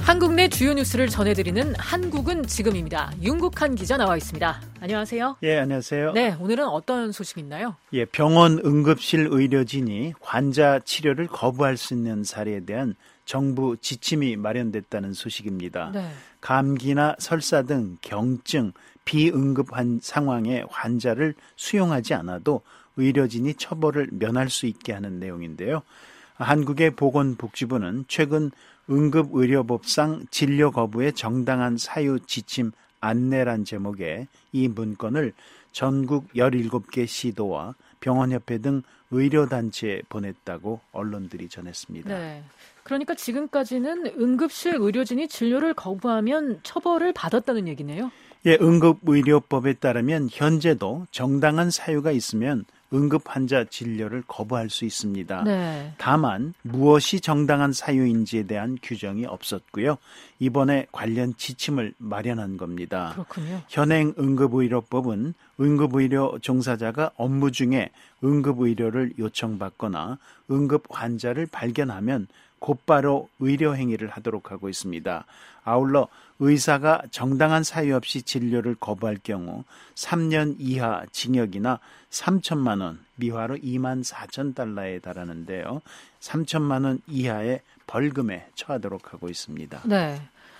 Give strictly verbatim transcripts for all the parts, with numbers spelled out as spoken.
한국 내 주요 뉴스를 전해드리는 한국은 지금입니다. 윤국한 기자 나와 있습니다. 안녕하세요. 예, 안녕하세요. 네, 오늘은 어떤 소식이 있나요? 예, 병원 응급실 의료진이 환자 치료를 거부할 수 있는 사례에 대한 정부 지침이 마련됐다는 소식입니다. 네. 감기나 설사 등 경증, 비응급 상황의 환자를 수용하지 않아도 의료진이 처벌을 면할 수 있게 하는 내용인데요. 한국의 보건복지부는 최근 응급의료법상 진료 거부의 정당한 사유 지침 안내란 제목의 이 문건을 전국 열일곱 개 시도와 병원협회 등 의료단체에 보냈다고 언론들이 전했습니다. 네. 그러니까 지금까지는 응급실 의료진이 진료를 거부하면 처벌을 받았다는 얘기네요. 예, 응급의료법에 따르면 현재도 정당한 사유가 있으면 응급 환자 진료를 거부할 수 있습니다. 네. 다만 무엇이 정당한 사유인지에 대한 규정이 없었고요. 이번에 관련 지침을 마련한 겁니다. 그렇군요. 현행 응급의료법은 응급의료 종사자가 업무 중에 응급의료를 요청받거나 응급 환자를 발견하면 곧바로 의료 행위를 하도록 하고 있습니다. 아울러 의사가 정당한 사유 없이 진료를 거부할 경우 삼 년 이하 징역이나 삼천만 원, 미화로 이만 사천 달러에 달하는데요. 삼천만 원 이하의 벌금에 처하도록 하고 있습니다. 네,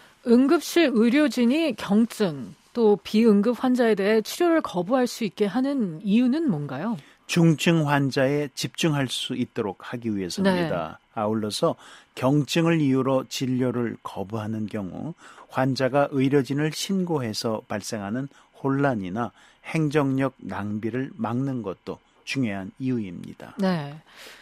응급실 의료진이 경증 또 비응급 환자에 대해 치료를 거부할 수 있게 하는 이유는 뭔가요? 중증 환자에 집중할 수 있도록 하기 위해서입니다. 네. 아울러서 경증을 이유로 진료를 거부하는 경우 환자가 의료진을 신고해서 발생하는 혼란이나 행정력 낭비를 막는 것도 중요한 이유입니다. 네,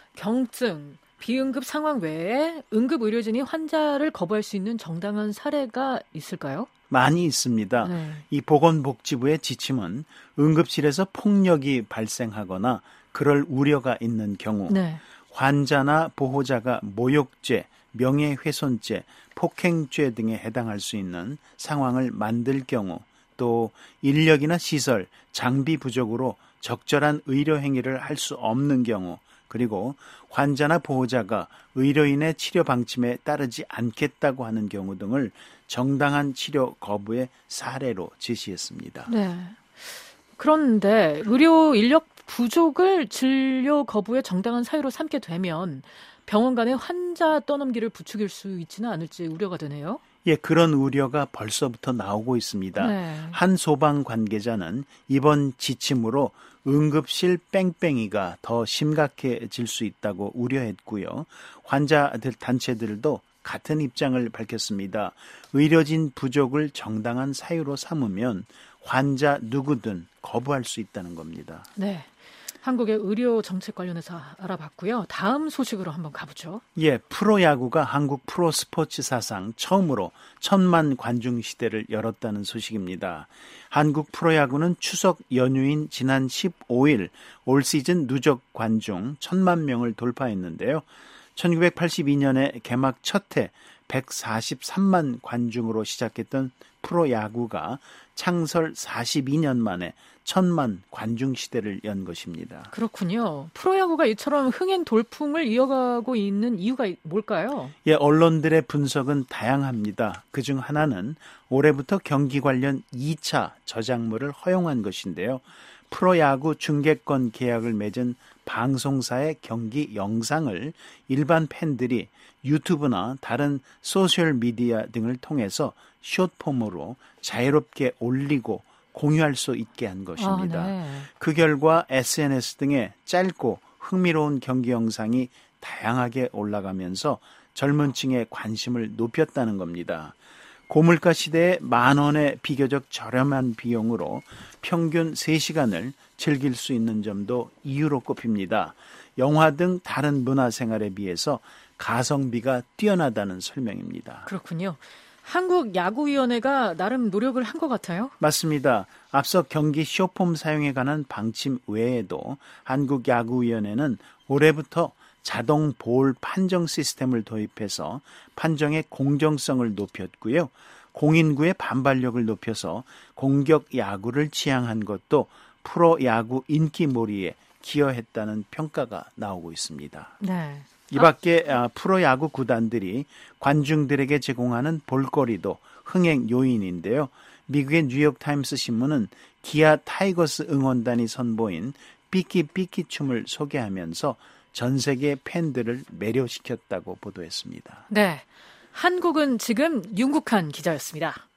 경증, 비응급 상황 외에 응급의료진이 환자를 거부할 수 있는 정당한 사례가 있을까요? 많이 있습니다. 네. 이 보건복지부의 지침은 응급실에서 폭력이 발생하거나 그럴 우려가 있는 경우 네. 환자나 보호자가 모욕죄, 명예훼손죄, 폭행죄 등에 해당할 수 있는 상황을 만들 경우 또 인력이나 시설, 장비 부족으로 적절한 의료 행위를 할 수 없는 경우 그리고 환자나 보호자가 의료인의 치료 방침에 따르지 않겠다고 하는 경우 등을 정당한 치료 거부의 사례로 제시했습니다. 네. 그런데 의료 인력 부족을 진료 거부의 정당한 사유로 삼게 되면 병원 간의 환자 떠넘기를 부추길 수 있지는 않을지 우려가 되네요. 예, 그런 우려가 벌써부터 나오고 있습니다. 네. 한 소방 관계자는 이번 지침으로 응급실 뺑뺑이가 더 심각해질 수 있다고 우려했고요. 환자들 단체들도 같은 입장을 밝혔습니다. 의료진 부족을 정당한 사유로 삼으면 환자 누구든 거부할 수 있다는 겁니다. 네. 한국의 의료 정책 관련해서 알아봤고요. 다음 소식으로 한번 가보죠. 예, 프로야구가 한국 프로스포츠 사상 처음으로 천만 관중 시대를 열었다는 소식입니다. 한국 프로야구는 추석 연휴인 지난 십오 일 올 시즌 누적 관중 천만 명을 돌파했는데요. 천구백팔십이 년에 개막 첫 해 백사십삼만 관중으로 시작했던 프로야구가 창설 사십이 년 만에 천만 관중 시대를 연 것입니다. 그렇군요. 프로야구가 이처럼 흥행 돌풍을 이어가고 있는 이유가 뭘까요? 예, 언론들의 분석은 다양합니다. 그중 하나는 올해부터 경기 관련 이 차 저작물을 허용한 것인데요. 프로야구 중계권 계약을 맺은 방송사의 경기 영상을 일반 팬들이 유튜브나 다른 소셜미디어 등을 통해서 숏폼으로 자유롭게 올리고 공유할 수 있게 한 것입니다. 아, 네. 그 결과 에스엔에스 등에 짧고 흥미로운 경기 영상이 다양하게 올라가면서 젊은 층의 관심을 높였다는 겁니다. 고물가 시대에 만 원의 비교적 저렴한 비용으로 평균 세 시간을 즐길 수 있는 점도 이유로 꼽힙니다. 영화 등 다른 문화생활에 비해서 가성비가 뛰어나다는 설명입니다. 그렇군요. 한국야구위원회가 나름 노력을 한 것 같아요. 맞습니다. 앞서 경기 쇼폼 사용에 관한 방침 외에도 한국야구위원회는 올해부터 자동 볼 판정 시스템을 도입해서 판정의 공정성을 높였고요. 공인구의 반발력을 높여서 공격 야구를 지향한 것도 프로야구 인기몰이에 기여했다는 평가가 나오고 있습니다. 네. 이 밖에 아. 프로야구 구단들이 관중들에게 제공하는 볼거리도 흥행 요인인데요. 미국의 뉴욕타임스 신문은 기아 타이거스 응원단이 선보인 삐끼삐끼 춤을 소개하면서 전 세계 팬들을 매료시켰다고 보도했습니다. 네, 한국은 지금 윤국한 기자였습니다.